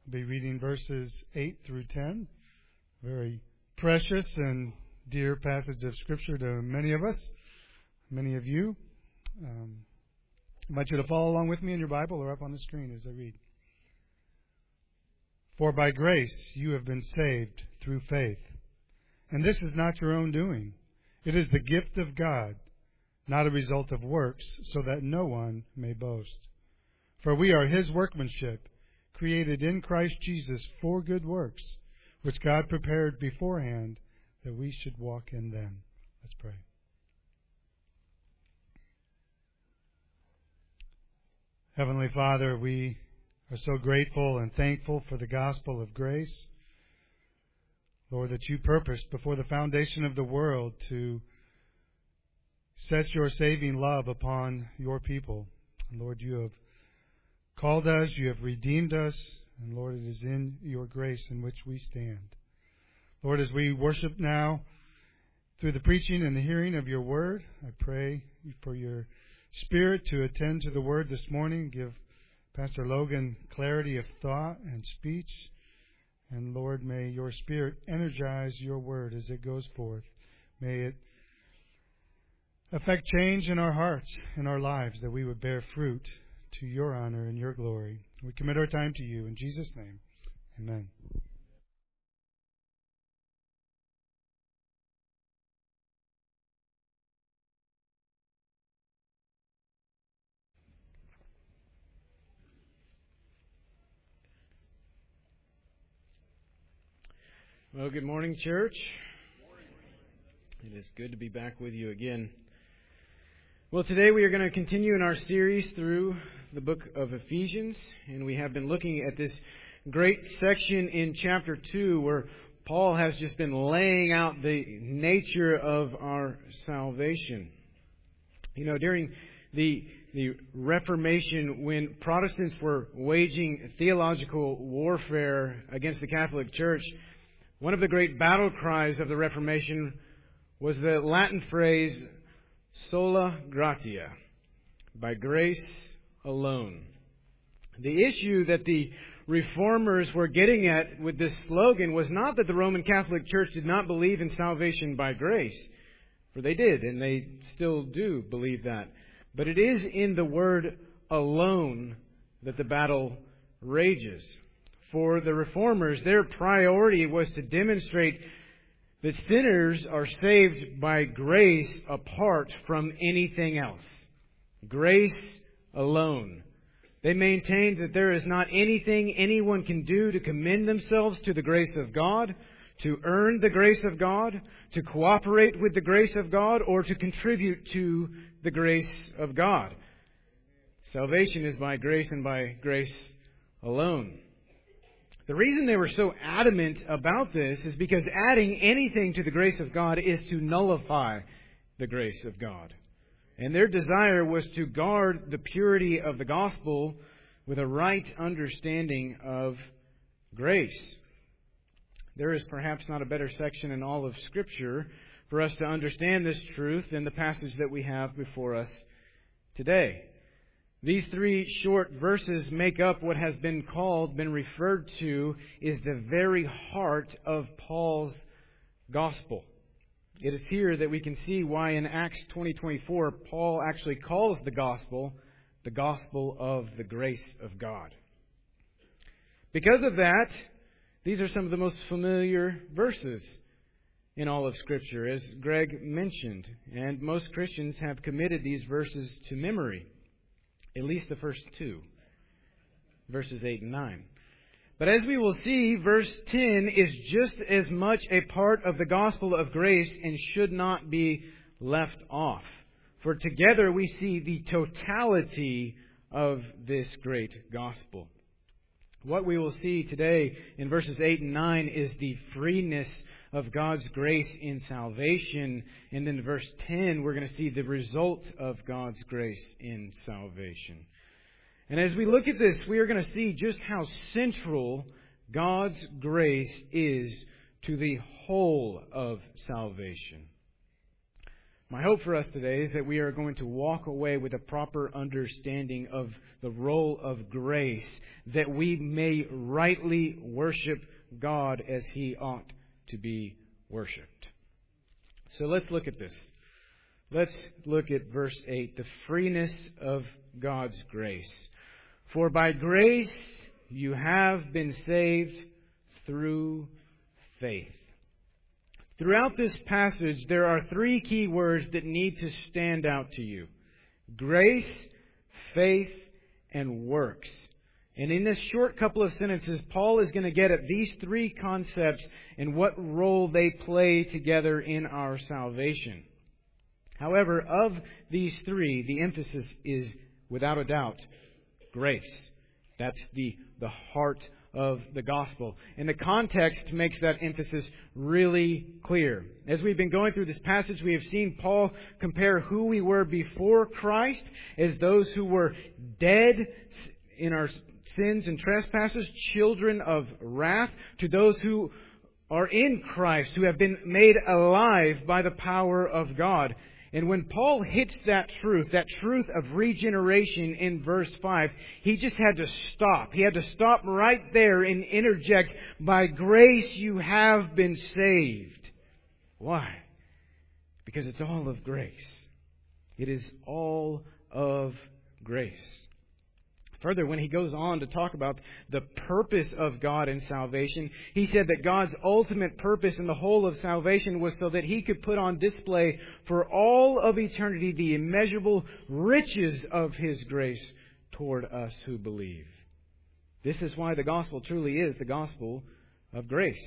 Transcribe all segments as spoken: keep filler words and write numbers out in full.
I'll be reading verses eight through ten. Very precious and dear passage of Scripture to many of us, many of you. Um, I invite you to follow along with me in your Bible or up on the screen as I read. For by grace you have been saved through faith. And this is not your own doing. It is the gift of God, not a result of works, so that no one may boast. For we are His workmanship, created in Christ Jesus for good works, which God prepared beforehand that we should walk in them. Let's pray. Heavenly Father, we are so grateful and thankful for the gospel of grace. Lord, that you purposed before the foundation of the world to set your saving love upon your people. And Lord, you have called us, you have redeemed us, and Lord, it is in your grace in which we stand. Lord, as we worship now through the preaching and the hearing of your word, I pray for your Spirit to attend to the word this morning, give Pastor Logan clarity of thought and speech. And Lord, may your Spirit energize your word as it goes forth. May it affect change in our hearts and our lives, that we would bear fruit to your honor and your glory. We commit our time to you. In Jesus' name, amen. Well, good morning, church. It is good to be back with you again. Well, today we are going to continue in our series through the book of Ephesians, and we have been looking at this great section in chapter two where Paul has just been laying out the nature of our salvation. You know, during the the Reformation, when Protestants were waging theological warfare against the Catholic Church, one of the great battle cries of the Reformation was the Latin phrase, sola gratia, by grace alone. The issue that the Reformers were getting at with this slogan was not that the Roman Catholic Church did not believe in salvation by grace, for they did, and they still do believe that. But it is in the word alone that the battle rages. For the Reformers, their priority was to demonstrate that sinners are saved by grace apart from anything else. Grace alone. They maintained that there is not anything anyone can do to commend themselves to the grace of God, to earn the grace of God, to cooperate with the grace of God, or to contribute to the grace of God. Salvation is by grace and by grace alone. The reason they were so adamant about this is because adding anything to the grace of God is to nullify the grace of God. And their desire was to guard the purity of the gospel with a right understanding of grace. There is perhaps not a better section in all of Scripture for us to understand this truth than the passage that we have before us today. These three short verses make up what has been called, been referred to, is the very heart of Paul's gospel. It is here that we can see why in Acts twenty twenty-four, Paul actually calls the gospel the gospel of the grace of God. Because of that, these are some of the most familiar verses in all of Scripture, as Greg mentioned. And most Christians have committed these verses to memory. At least the first two, verses eight and nine. But as we will see, verse ten is just as much a part of the gospel of grace and should not be left off. For together we see the totality of this great gospel. What we will see today in verses eight and nine is the freeness of God's grace in salvation. And in verse ten, we're going to see the result of God's grace in salvation. And as we look at this, we are going to see just how central God's grace is to the whole of salvation. My hope for us today is that we are going to walk away with a proper understanding of the role of grace, that we may rightly worship God as He ought to be worshipped. So let's look at this. Let's look at verse eight, the freeness of God's grace. For by grace you have been saved through faith. Throughout this passage, there are three key words that need to stand out to you. Grace, faith, and works. And in this short couple of sentences, Paul is going to get at these three concepts and what role they play together in our salvation. However, of these three, the emphasis is, without a doubt, grace. That's the, the heart of the gospel. And the context makes that emphasis really clear. As we've been going through this passage, we have seen Paul compare who we were before Christ as those who were dead in our sins and trespasses, children of wrath, to those who are in Christ, who have been made alive by the power of God. And when Paul hits that truth, that truth of regeneration in verse five, he just had to stop. He had to stop right there and interject, by grace you have been saved. Why? Because it's all of grace. It is all of grace. Further, when he goes on to talk about the purpose of God in salvation, he said that God's ultimate purpose in the whole of salvation was so that He could put on display for all of eternity the immeasurable riches of His grace toward us who believe. This is why the gospel truly is the gospel of grace.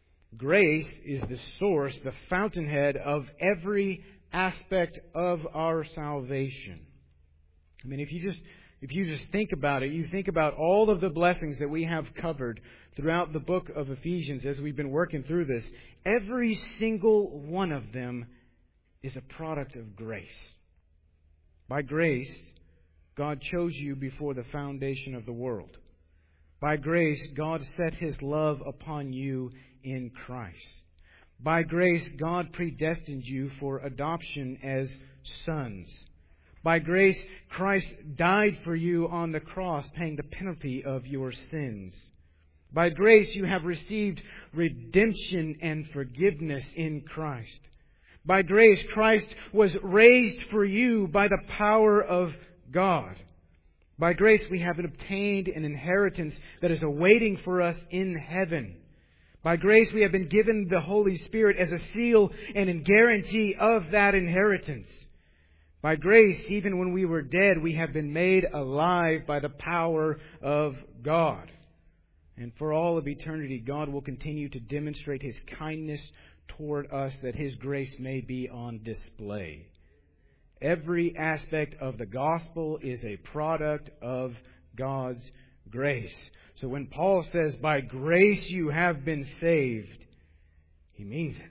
Grace is the source, the fountainhead of every aspect of our salvation. I mean, if you just... If you just think about it, you think about all of the blessings that we have covered throughout the book of Ephesians as we've been working through this, every single one of them is a product of grace. By grace, God chose you before the foundation of the world. By grace, God set His love upon you in Christ. By grace, God predestined you for adoption as sons. By grace, Christ died for you on the cross, paying the penalty of your sins. By grace, you have received redemption and forgiveness in Christ. By grace, Christ was raised for you by the power of God. By grace, we have obtained an inheritance that is awaiting for us in heaven. By grace, we have been given the Holy Spirit as a seal and a guarantee of that inheritance. By grace, even when we were dead, we have been made alive by the power of God. And for all of eternity, God will continue to demonstrate His kindness toward us, that His grace may be on display. Every aspect of the gospel is a product of God's grace. So when Paul says, by grace you have been saved, he means it.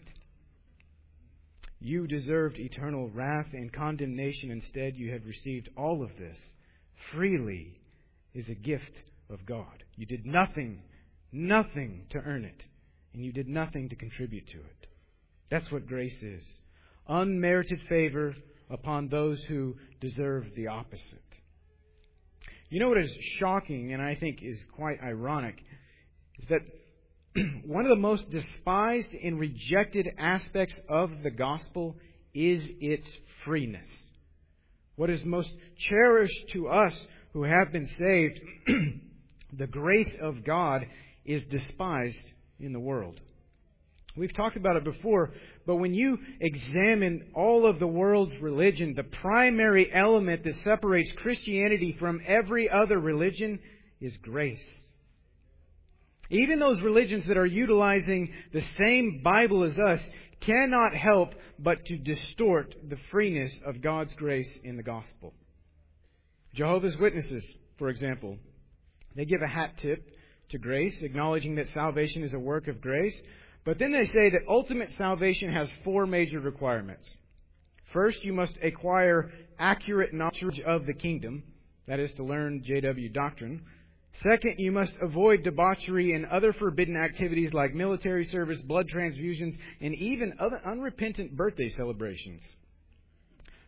You deserved eternal wrath and condemnation. Instead, you have received all of this freely is a gift of God. You did nothing, nothing to earn it. And you did nothing to contribute to it. That's what grace is. Unmerited favor upon those who deserve the opposite. You know what is shocking, and I think is quite ironic, is that one of the most despised and rejected aspects of the gospel is its freeness. What is most cherished to us who have been saved, the grace of God, is despised in the world. We've talked about it before, but when you examine all of the world's religion, the primary element that separates Christianity from every other religion is grace. Even those religions that are utilizing the same Bible as us cannot help but to distort the freeness of God's grace in the gospel. Jehovah's Witnesses, for example, they give a hat tip to grace, acknowledging that salvation is a work of grace. But then they say that ultimate salvation has four major requirements. First, you must acquire accurate knowledge of the kingdom. That is, to learn J W doctrine. Second, you must avoid debauchery and other forbidden activities like military service, blood transfusions, and even other unrepentant birthday celebrations.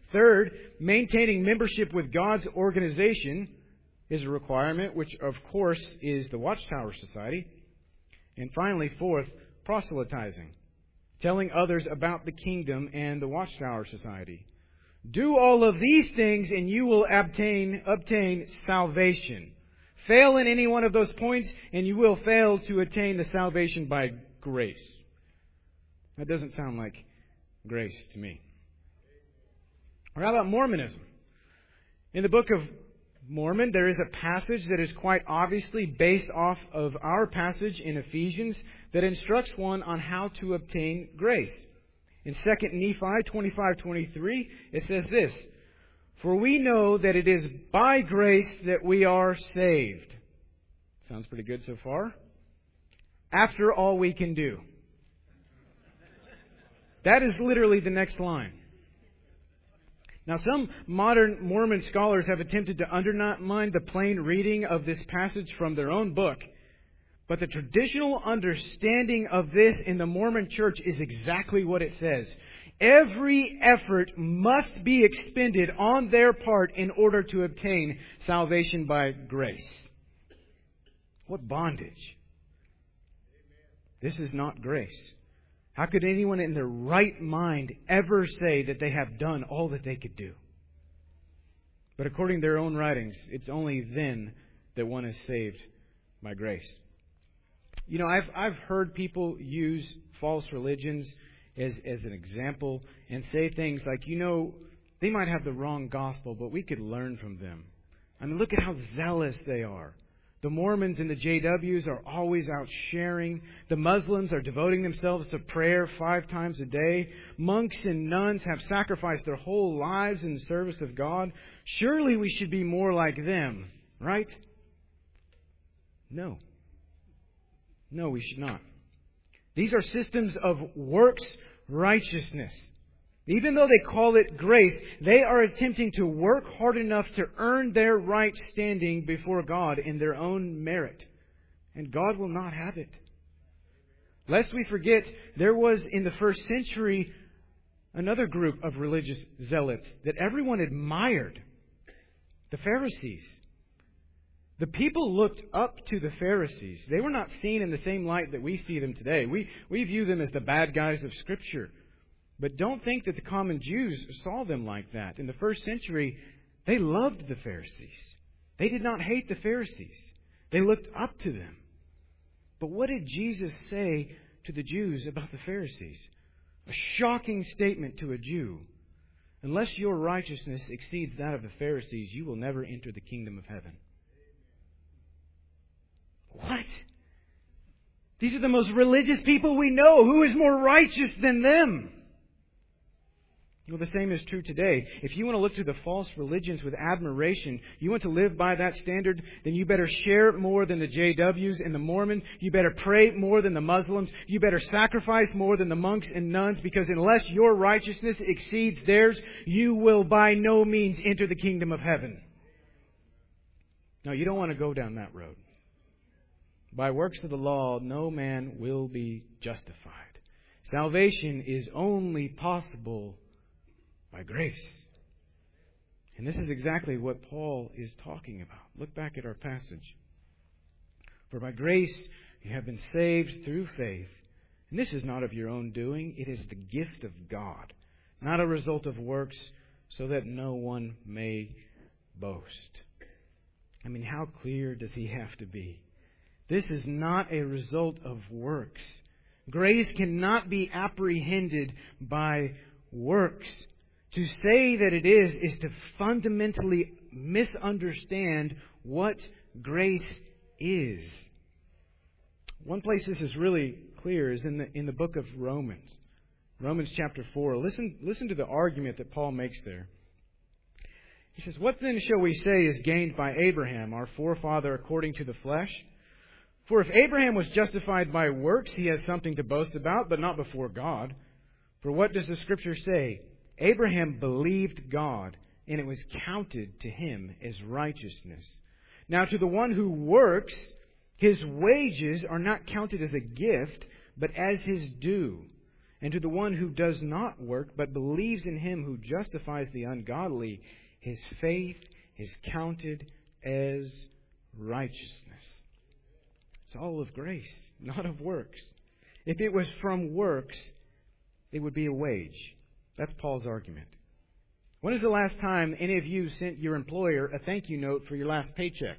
Third, maintaining membership with God's organization is a requirement, which of course is the Watchtower Society. And finally, fourth, proselytizing, telling others about the kingdom and the Watchtower Society. Do all of these things and you will obtain, obtain salvation. Fail in any one of those points and you will fail to attain the salvation by grace. That doesn't sound like grace to me. Or how about Mormonism? In the Book of Mormon, there is a passage that is quite obviously based off of our passage in Ephesians that instructs one on how to obtain grace. In Second Nephi twenty-five twenty-three, it says this, "For we know that it is by grace that we are saved." Sounds pretty good so far. After all we can do. That is literally the next line. Now, some modern Mormon scholars have attempted to undermine the plain reading of this passage from their own book. But the traditional understanding of this in the Mormon Church is exactly what it says. Every effort must be expended on their part in order to obtain salvation by grace. What bondage! This is not grace. How could anyone in their right mind ever say that they have done all that they could do? But according to their own writings, it's only then that one is saved by grace. You know, I've I've heard people use false religions as, as an example and say things like, you know, they might have the wrong gospel, but we could learn from them. I mean, look at how zealous they are. The Mormons and the J Ws are always out sharing. The Muslims are devoting themselves to prayer five times a day. Monks and nuns have sacrificed their whole lives in the service of God. Surely we should be more like them, right? No. No, we should not. These are systems of works righteousness. Even though they call it grace, they are attempting to work hard enough to earn their right standing before God in their own merit. And God will not have it. Lest we forget, there was in the first century another group of religious zealots that everyone admired. The Pharisees. The people looked up to the Pharisees. They were not seen in the same light that we see them today. We, we view them as the bad guys of Scripture. But don't think that the common Jews saw them like that. In the first century, they loved the Pharisees. They did not hate the Pharisees. They looked up to them. But what did Jesus say to the Jews about the Pharisees? A shocking statement to a Jew. Unless your righteousness exceeds that of the Pharisees, you will never enter the kingdom of heaven. What? These are the most religious people we know. Who is more righteous than them? Well, the same is true today. If you want to look to the false religions with admiration, you want to live by that standard, then you better share more than the J Ws and the Mormon. You better pray more than the Muslims. You better sacrifice more than the monks and nuns, because unless your righteousness exceeds theirs, you will by no means enter the kingdom of heaven. No, you don't want to go down that road. By works of the law, no man will be justified. Salvation is only possible by grace. And this is exactly what Paul is talking about. Look back at our passage. For by grace you have been saved through faith. And this is not of your own doing. It is the gift of God, not a result of works, so that no one may boast. I mean, how clear does he have to be? This is not a result of works. Grace cannot be apprehended by works. To say that it is, is to fundamentally misunderstand what grace is. One place this is really clear is in the in the book of Romans. Romans chapter four. Listen, listen to the argument that Paul makes there. He says, "What then shall we say is gained by Abraham, our forefather according to the flesh? For if Abraham was justified by works, he has something to boast about, but not before God. For what does the Scripture say? Abraham believed God, and it was counted to him as righteousness. Now to the one who works, his wages are not counted as a gift, but as his due. And to the one who does not work, but believes in Him who justifies the ungodly, his faith is counted as righteousness. It's all of grace, not of works. If it was from works, it would be a wage. That's Paul's argument. When is the last time any of you sent your employer a thank you note for your last paycheck?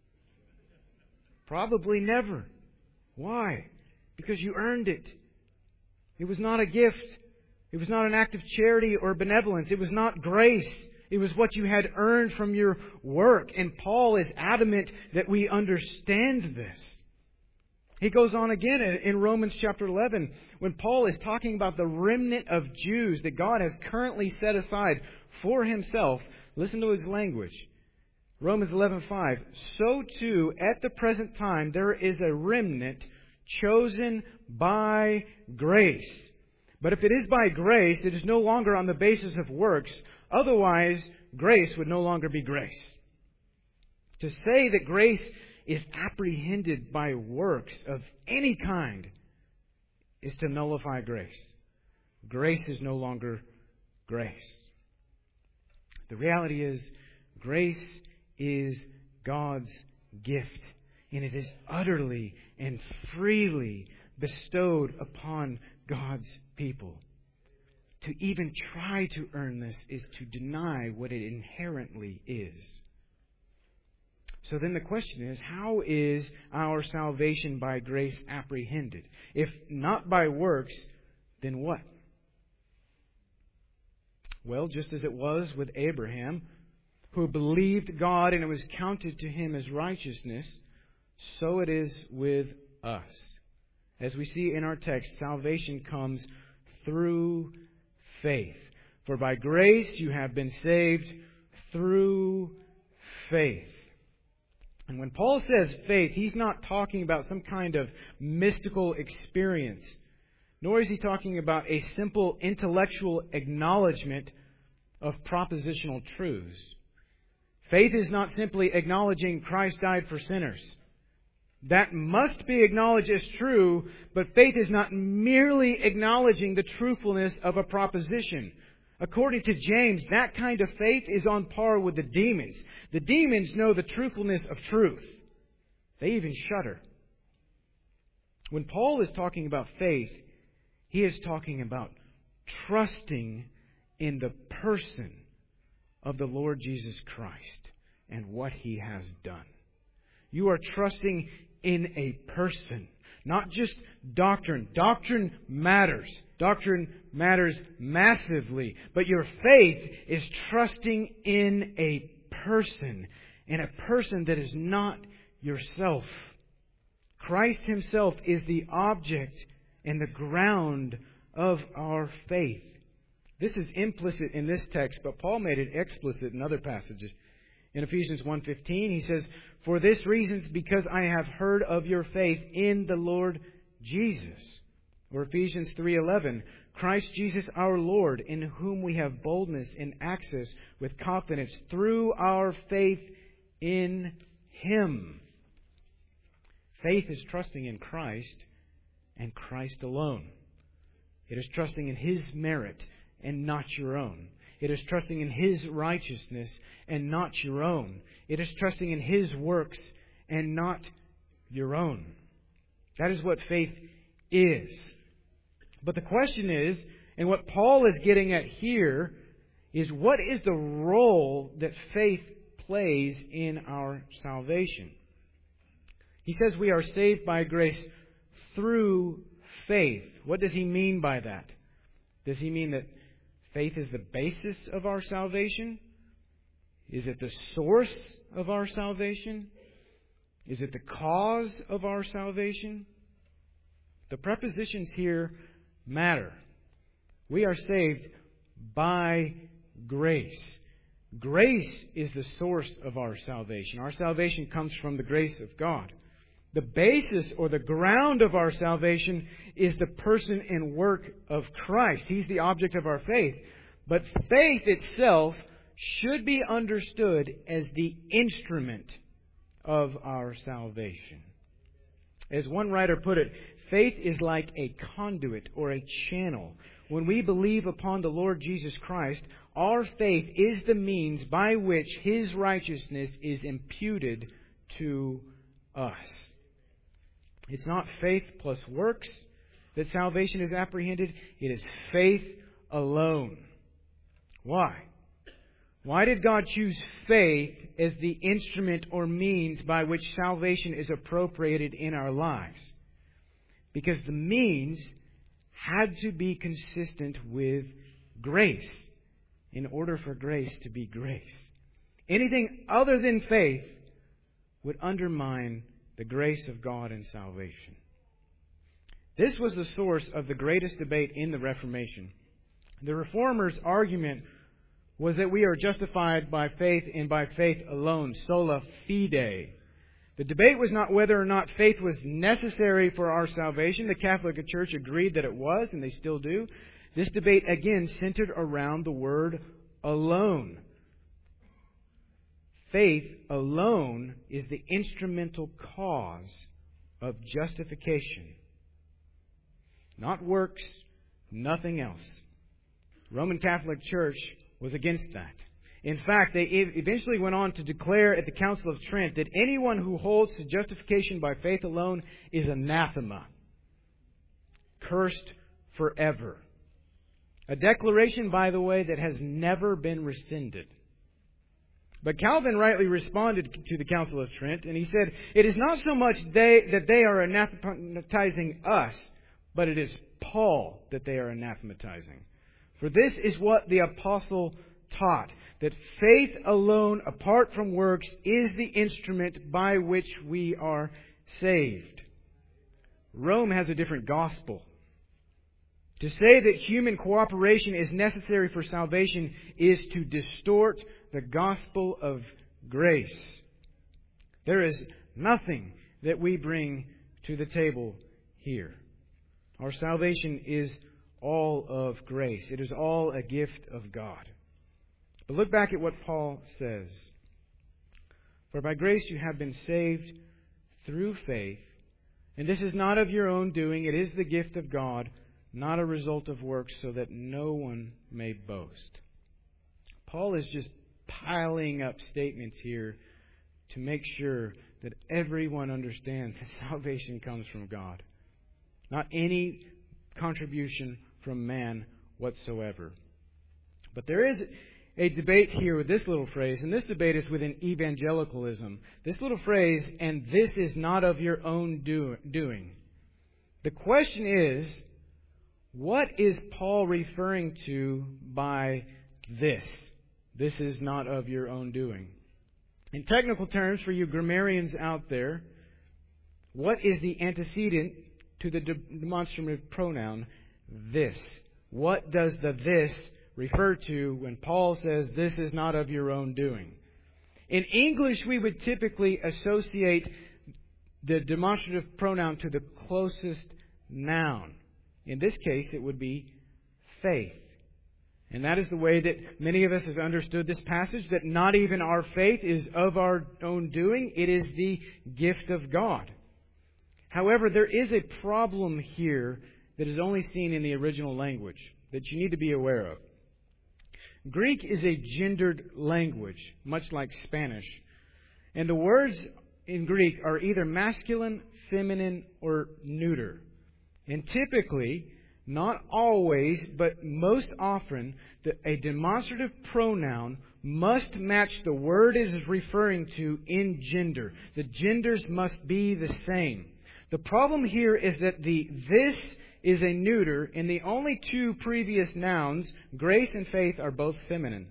Probably never. Why? Because you earned it. It was not a gift. It was not an act of charity or benevolence. It was not grace. It was what you had earned from your work. And Paul is adamant that we understand this. He goes on again in Romans chapter eleven when Paul is talking about the remnant of Jews that God has currently set aside for Himself. Listen to his language. Romans eleven five. So too, at the present time, there is a remnant chosen by grace. But if it is by grace, it is no longer on the basis of works. Otherwise, grace would no longer be grace. To say that grace is apprehended by works of any kind is to nullify grace. Grace is no longer grace. The reality is, grace is God's gift, and it is utterly and freely bestowed upon God's people. To even try to earn this is to deny what it inherently is. So then the question is, how is our salvation by grace apprehended? If not by works, then what? Well, just as it was with Abraham, who believed God and it was counted to him as righteousness, so it is with us. As we see in our text, salvation comes through faith. For by grace you have been saved through faith. And when Paul says faith, he's not talking about some kind of mystical experience, nor is he talking about a simple intellectual acknowledgement of propositional truths. Faith is not simply acknowledging Christ died for sinners. That must be acknowledged as true, but faith is not merely acknowledging the truthfulness of a proposition. According to James, that kind of faith is on par with the demons. The demons know the truthfulness of truth. They even shudder. When Paul is talking about faith, he is talking about trusting in the person of the Lord Jesus Christ and what He has done. You are trusting in a person, not just doctrine. Doctrine matters. Doctrine matters massively. But your faith is trusting in a person, and a person that is not yourself. Christ Himself is the object and the ground of our faith. This is implicit in this text, but Paul made it explicit in other passages. In Ephesians one fifteen, he says, "For this reason, because I have heard of your faith in the Lord Jesus." Or Ephesians three eleven, "Christ Jesus our Lord, in whom we have boldness and access with confidence through our faith in Him." Faith is trusting in Christ and Christ alone. It is trusting in His merit and not your own. It is trusting in His righteousness and not your own. It is trusting in His works and not your own. That is what faith is. But the question is, and what Paul is getting at here, is what is the role that faith plays in our salvation? He says we are saved by grace through faith. What does he mean by that? Does he mean that faith is the basis of our salvation? Is it the source of our salvation? Is it the cause of our salvation? The prepositions here matter. We are saved by grace. Grace is the source of our salvation. Our salvation comes from the grace of God. The basis or the ground of our salvation is the person and work of Christ. He's the object of our faith. But faith itself should be understood as the instrument of our salvation. As one writer put it, faith is like a conduit or a channel. When we believe upon the Lord Jesus Christ, our faith is the means by which His righteousness is imputed to us. It's not faith plus works that salvation is apprehended. It is faith alone. Why? Why did God choose faith as the instrument or means by which salvation is appropriated in our lives? Because the means had to be consistent with grace in order for grace to be grace. Anything other than faith would undermine the grace of God in salvation. This was the source of the greatest debate in the Reformation. The Reformers' argument was that we are justified by faith and by faith alone, sola fide. The debate was not whether or not faith was necessary for our salvation. The Catholic Church agreed that it was, and they still do. This debate, again, centered around the word alone. Faith alone is the instrumental cause of justification. Not works, nothing else. Roman Catholic Church was against that. In fact, they eventually went on to declare at the Council of Trent that anyone who holds to justification by faith alone is anathema, cursed forever. A declaration, by the way, that has never been rescinded. But Calvin rightly responded to the Council of Trent, and he said, "It is not so much they that they are anathematizing us, but it is Paul that they are anathematizing. For this is what the apostle taught, that faith alone, apart from works, is the instrument by which we are saved." Rome has a different gospel. To say that human cooperation is necessary for salvation is to distort the gospel of grace. There is nothing that we bring to the table here. Our salvation is all of grace. It is all a gift of God. But look back at what Paul says. "For by grace you have been saved through faith, and this is not of your own doing, it is the gift of God, not a result of works, so that no one may boast." Paul is just piling up statements here to make sure that everyone understands that salvation comes from God. Not any contribution from man whatsoever. But there is a debate here with this little phrase, and this debate is within evangelicalism. This little phrase, "and this is not of your own do- doing." The question is, what is Paul referring to by this? This is not of your own doing. In technical terms, for you grammarians out there, what is the antecedent to the demonstrative pronoun this? What does the this refer to when Paul says this is not of your own doing? In English, we would typically associate the demonstrative pronoun to the closest noun. In this case, it would be faith. And that is the way that many of us have understood this passage, that not even our faith is of our own doing. It is the gift of God. However, there is a problem here that is only seen in the original language that you need to be aware of. Greek is a gendered language, much like Spanish. And the words in Greek are either masculine, feminine, or neuter. And typically, not always, but most often, a demonstrative pronoun must match the word it is referring to in gender. The genders must be the same. The problem here is that the this is a neuter, and the only two previous nouns, grace and faith, are both feminine.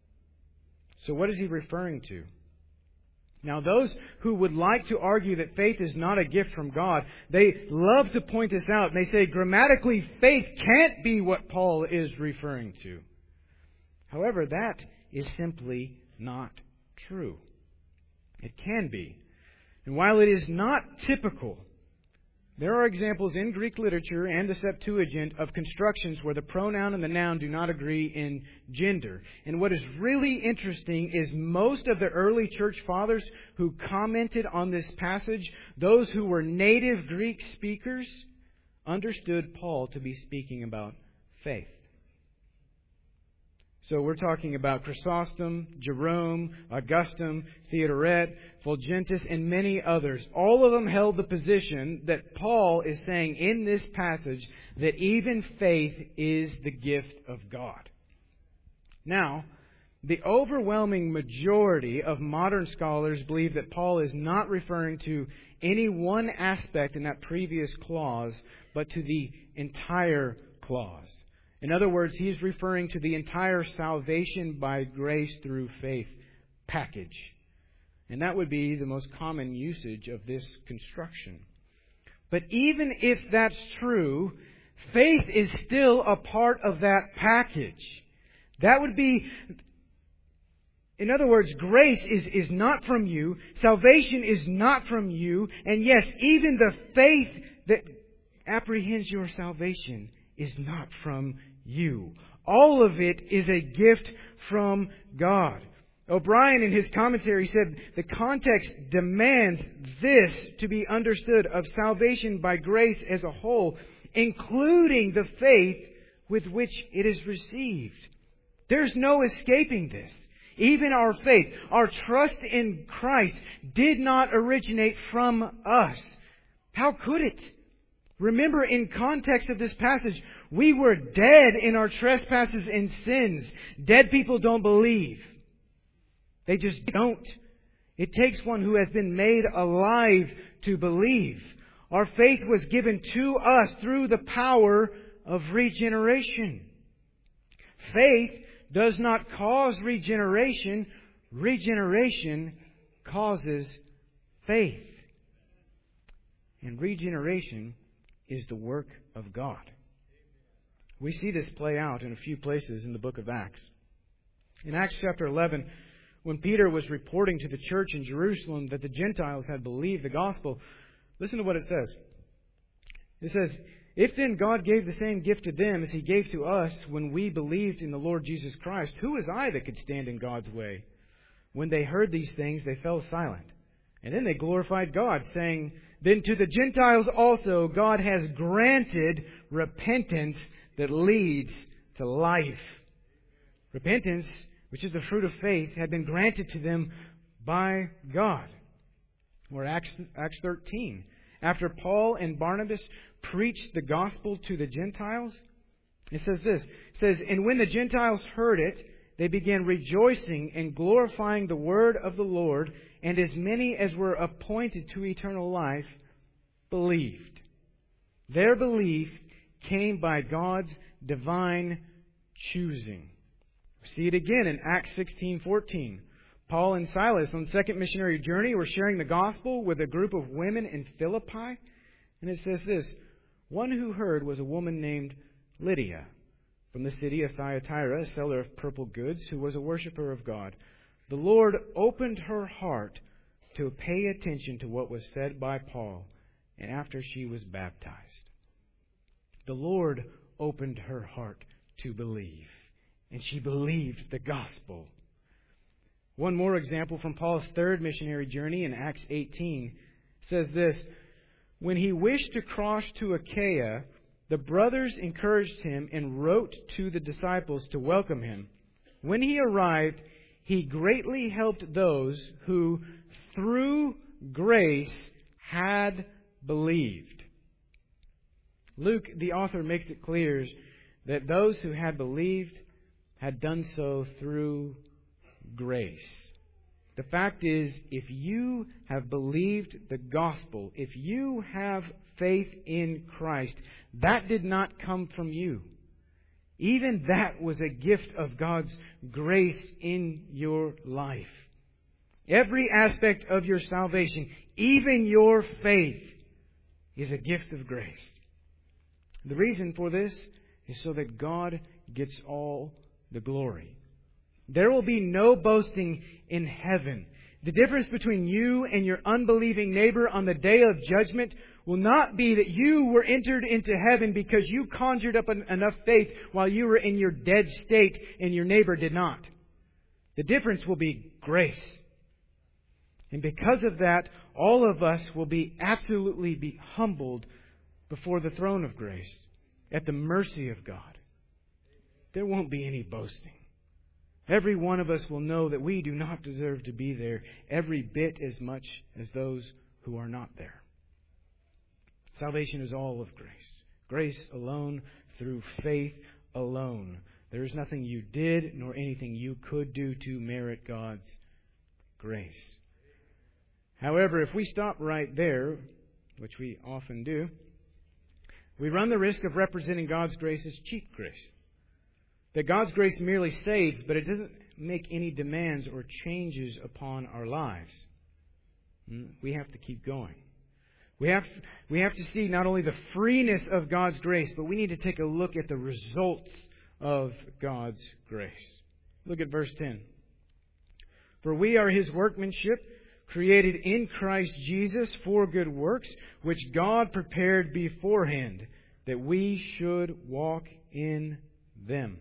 So what is he referring to? Now, those who would like to argue that faith is not a gift from God, they love to point this out. And they say, grammatically, faith can't be what Paul is referring to. However, that is simply not true. It can be. And while it is not typical There are examples in Greek literature and the Septuagint of constructions where the pronoun and the noun do not agree in gender. And what is really interesting is most of the early church fathers who commented on this passage, those who were native Greek speakers, understood Paul to be speaking about faith. So we're talking about Chrysostom, Jerome, Augustine, Theodoret, Fulgentus, and many others. All of them held the position that Paul is saying in this passage that even faith is the gift of God. Now, the overwhelming majority of modern scholars believe that Paul is not referring to any one aspect in that previous clause, but to the entire clause. In other words, he's referring to the entire salvation by grace through faith package. And that would be the most common usage of this construction. But even if that's true, faith is still a part of that package. That would be, in other words, grace is, is not from you. Salvation is not from you. And yes, even the faith that apprehends your salvation is not from you. All of it is a gift from God. O'Brien in his commentary said the context demands this to be understood of salvation by grace as a whole, including the faith with which it is received. There's no escaping this. Even our faith, our trust in Christ did not originate from us. How could it? Remember, in context of this passage, we were dead in our trespasses and sins. Dead people don't believe. They just don't. It takes one who has been made alive to believe. Our faith was given to us through the power of regeneration. Faith does not cause regeneration. Regeneration causes faith. And regeneration is the work of God. We see this play out in a few places in the book of Acts. In Acts chapter eleven, when Peter was reporting to the church in Jerusalem that the Gentiles had believed the gospel, listen to what it says. It says, "If then God gave the same gift to them as He gave to us when we believed in the Lord Jesus Christ, who is I that could stand in God's way?" When they heard these things, they fell silent. And then they glorified God, saying, "Then to the Gentiles also God has granted repentance that leads to life." Repentance, which is the fruit of faith, had been granted to them by God. Or Acts, Acts thirteen. After Paul and Barnabas preached the gospel to the Gentiles, it says this. It says, "And when the Gentiles heard it, they began rejoicing and glorifying the word of the Lord, and as many as were appointed to eternal life believed." Their belief came by God's divine choosing. We see it again in Acts sixteen fourteen. Paul and Silas on the second missionary journey were sharing the gospel with a group of women in Philippi. And it says this, "One who heard was a woman named Lydia from the city of Thyatira, a seller of purple goods, who was a worshiper of God. The Lord opened her heart to pay attention to what was said by Paul, and after she was baptized." The Lord opened her heart to believe, and she believed the gospel. One more example from Paul's third missionary journey in Acts eighteen says this, "When he wished to cross to Achaia, the brothers encouraged him and wrote to the disciples to welcome him. When he arrived, he greatly helped those who, through grace, had believed." Luke, the author, makes it clear that those who had believed had done so through grace. The fact is, if you have believed the gospel, if you have faith in Christ, that did not come from you. Even that was a gift of God's grace in your life. Every aspect of your salvation, even your faith, is a gift of grace. The reason for this is so that God gets all the glory. There will be no boasting in heaven. The difference between you and your unbelieving neighbor on the day of judgment will not be that you were entered into heaven because you conjured up en- enough faith while you were in your dead state and your neighbor did not. The difference will be grace. And because of that, all of us will be absolutely be humbled before the throne of grace, at the mercy of God. There won't be any boasting. Every one of us will know that we do not deserve to be there every bit as much as those who are not there. Salvation is all of grace. Grace alone, through faith alone. There is nothing you did nor anything you could do to merit God's grace. However, if we stop right there, which we often do, we run the risk of representing God's grace as cheap grace. That God's grace merely saves, but it doesn't make any demands or changes upon our lives. We have to keep going. We have, we have to see not only the freeness of God's grace, but we need to take a look at the results of God's grace. Look at verse ten. For we are His workmanship, created in Christ Jesus for good works, which God prepared beforehand, that we should walk in them.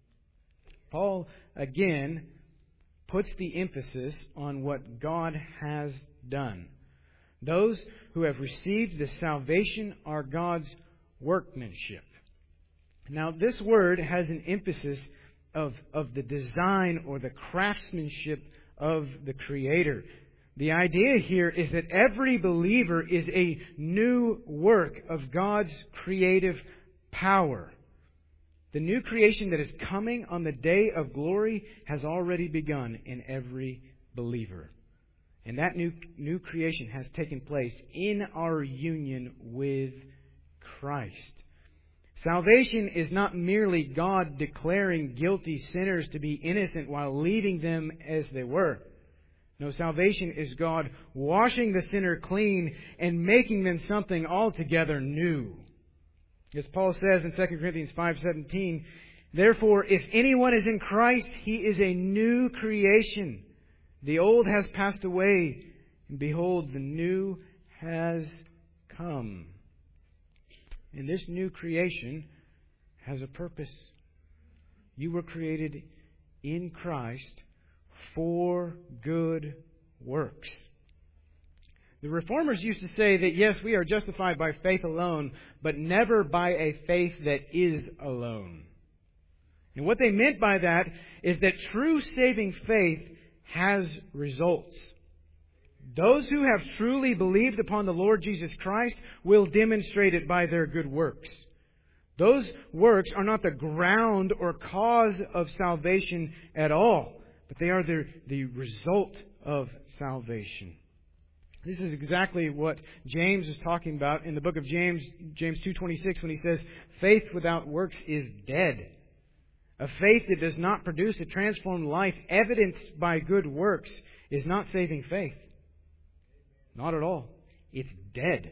Paul, again, puts the emphasis on what God has done. Those who have received the salvation are God's workmanship. Now, this word has an emphasis of, of the design or the craftsmanship of the Creator. The idea here is that every believer is a new work of God's creative power. The new creation that is coming on the day of glory has already begun in every believer. And that new, new creation has taken place in our union with Christ. Salvation is not merely God declaring guilty sinners to be innocent while leaving them as they were. No, salvation is God washing the sinner clean and making them something altogether new. As Paul says in Second Corinthians five seventeen, therefore, if anyone is in Christ, he is a new creation. The old has passed away, and behold, the new has come. And this new creation has a purpose. You were created in Christ for good works. The Reformers used to say that, yes, we are justified by faith alone, but never by a faith that is alone. And what they meant by that is that true saving faith has results. Those who have truly believed upon the Lord Jesus Christ will demonstrate it by their good works. Those works are not the ground or cause of salvation at all, but they are the, the result of salvation. This is exactly what James is talking about in the book of James, James two twenty-six, when he says, faith without works is dead. A faith that does not produce a transformed life evidenced by good works is not saving faith. Not at all. It's dead.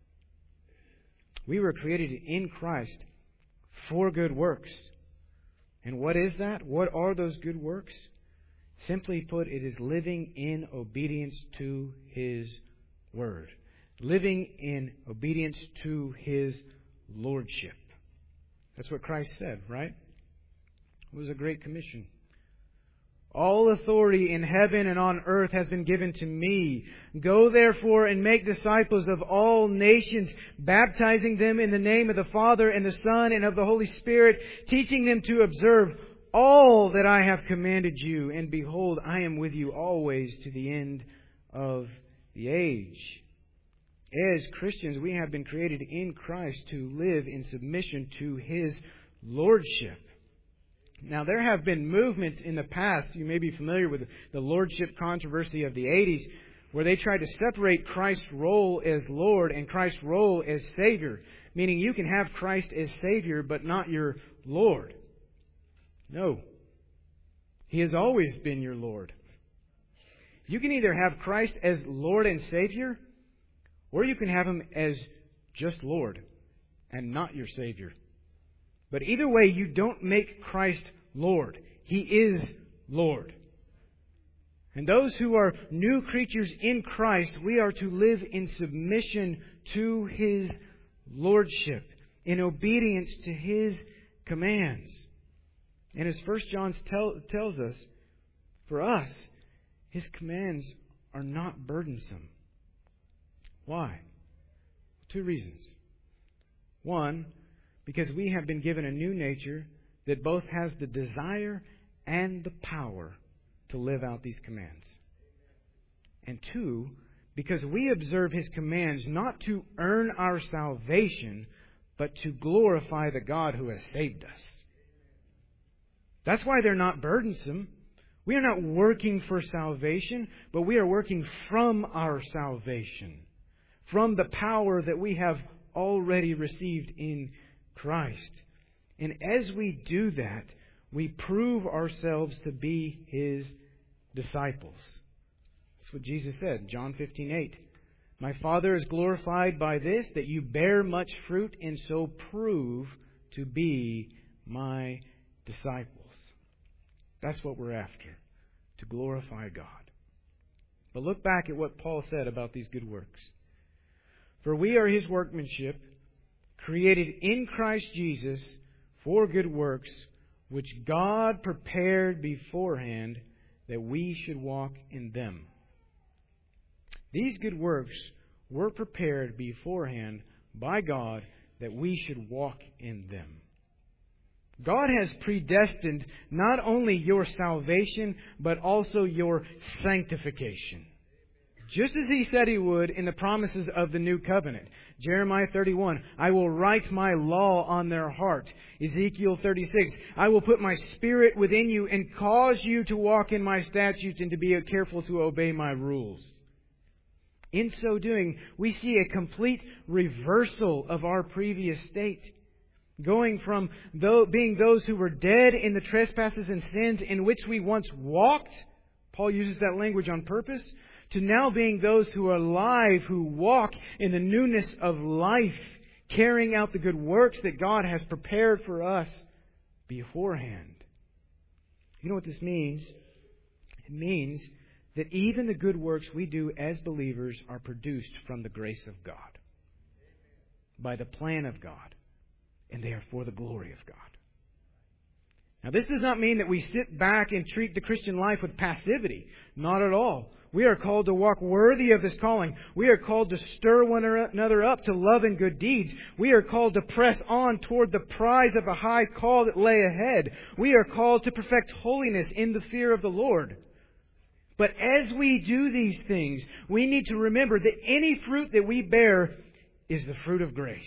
We were created in Christ for good works. And what is that? What are those good works? Simply put, it is living in obedience to His Word. Living in obedience to His Lordship. That's what Christ said, right? It was a great commission. All authority in heaven and on earth has been given to me. Go therefore and make disciples of all nations, baptizing them in the name of the Father and the Son and of the Holy Spirit, teaching them to observe all that I have commanded you. And behold, I am with you always to the end of the age. As Christians, we have been created in Christ to live in submission to His Lordship. Now, there have been movements in the past, you may be familiar with the Lordship controversy of the eighties, where they tried to separate Christ's role as Lord and Christ's role as Savior. Meaning you can have Christ as Savior, but not your Lord. No. He has always been your Lord. You can either have Christ as Lord and Savior, or you can have Him as just Lord and not your Savior. But either way, you don't make Christ Lord. He is Lord. And those who are new creatures in Christ, we are to live in submission to His lordship, in obedience to His commands. And as First John tell, tells us, for us, His commands are not burdensome. Why? Two reasons. One, because we have been given a new nature that both has the desire and the power to live out these commands. And two, because we observe His commands not to earn our salvation, but to glorify the God who has saved us. That's why they're not burdensome. We are not working for salvation, but we are working from our salvation, from the power that we have already received in Christ. And as we do that, we prove ourselves to be His disciples. That's what Jesus said, John fifteen eight. My Father is glorified by this, that you bear much fruit and so prove to be my disciples. That's what we're after, to glorify God. But look back at what Paul said about these good works. For we are His workmanship, created in Christ Jesus for good works, which God prepared beforehand that we should walk in them. These good works were prepared beforehand by God that we should walk in them. God has predestined not only your salvation, but also your sanctification. Just as He said He would in the promises of the new covenant. Jeremiah thirty-one, I will write my law on their heart. Ezekiel thirty-six, I will put my Spirit within you and cause you to walk in my statutes and to be careful to obey my rules. In so doing, we see a complete reversal of our previous state. Going from being those who were dead in the trespasses and sins in which we once walked, Paul uses that language on purpose, to now being those who are alive, who walk in the newness of life, carrying out the good works that God has prepared for us beforehand. You know what this means? It means that even the good works we do as believers are produced from the grace of God, by the plan of God. And they are for the glory of God. Now, this does not mean that we sit back and treat the Christian life with passivity. Not at all. We are called to walk worthy of this calling. We are called to stir one another up to love and good deeds. We are called to press on toward the prize of a high call that lay ahead. We are called to perfect holiness in the fear of the Lord. But as we do these things, we need to remember that any fruit that we bear is the fruit of grace.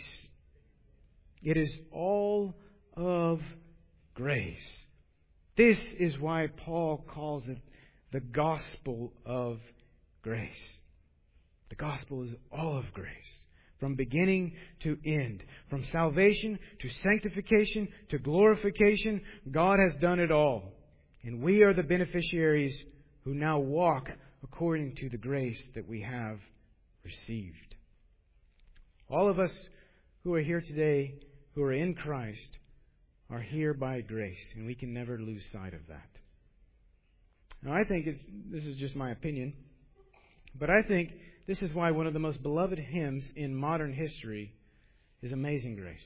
It is all of grace. This is why Paul calls it the gospel of grace. The gospel is all of grace. From beginning to end. From salvation to sanctification to glorification, God has done it all. And we are the beneficiaries who now walk according to the grace that we have received. All of us who are here today, who are in Christ, are here by grace, and we can never lose sight of that. Now, I think it's, this is just my opinion, but I think this is why one of the most beloved hymns in modern history is Amazing Grace.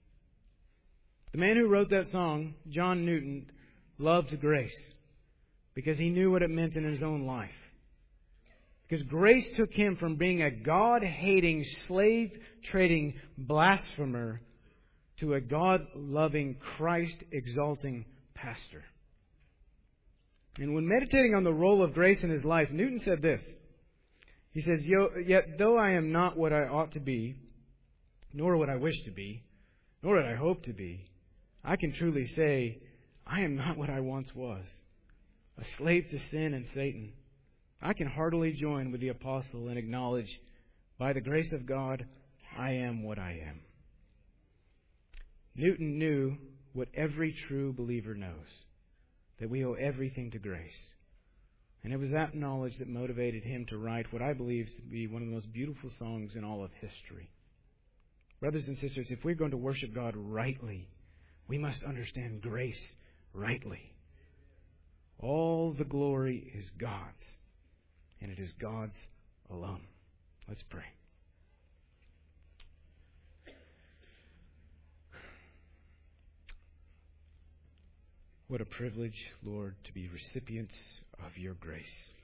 The man who wrote that song, John Newton, loved grace because he knew what it meant in his own life. Because grace took him from being a God-hating, slave-trading blasphemer to a God-loving, Christ-exalting pastor. And when meditating on the role of grace in his life, Newton said this. He says, Yet though I am not what I ought to be, nor what I wish to be, nor what I hope to be, I can truly say, I am not what I once was, a slave to sin and Satan. I can heartily join with the apostle and acknowledge, by the grace of God, I am what I am. Newton knew what every true believer knows, that we owe everything to grace. And it was that knowledge that motivated him to write what I believe to be one of the most beautiful songs in all of history. Brothers and sisters, if we're going to worship God rightly, we must understand grace rightly. All the glory is God's, and it is God's alone. Let's pray. What a privilege, Lord, to be recipients of your grace.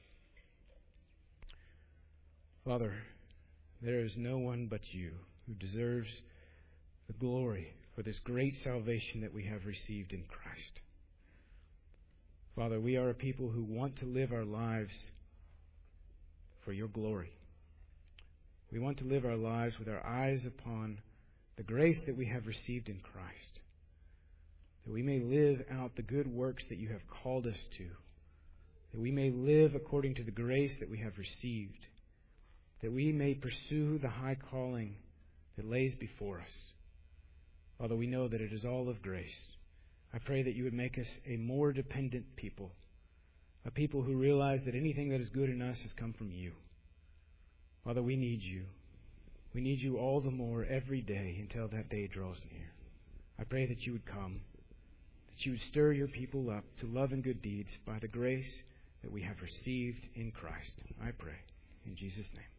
Father, there is no one but you who deserves the glory for this great salvation that we have received in Christ. Father, we are a people who want to live our lives for your glory. We want to live our lives with our eyes upon the grace that we have received in Christ, that we may live out the good works that you have called us to, that we may live according to the grace that we have received, that we may pursue the high calling that lays before us. Father, we know that it is all of grace. I pray that you would make us a more dependent people, a people who realize that anything that is good in us has come from you. Father, we need you. We need you all the more every day until that day draws near. I pray that you would come, that you would stir your people up to love and good deeds by the grace that we have received in Christ. I pray in Jesus' name.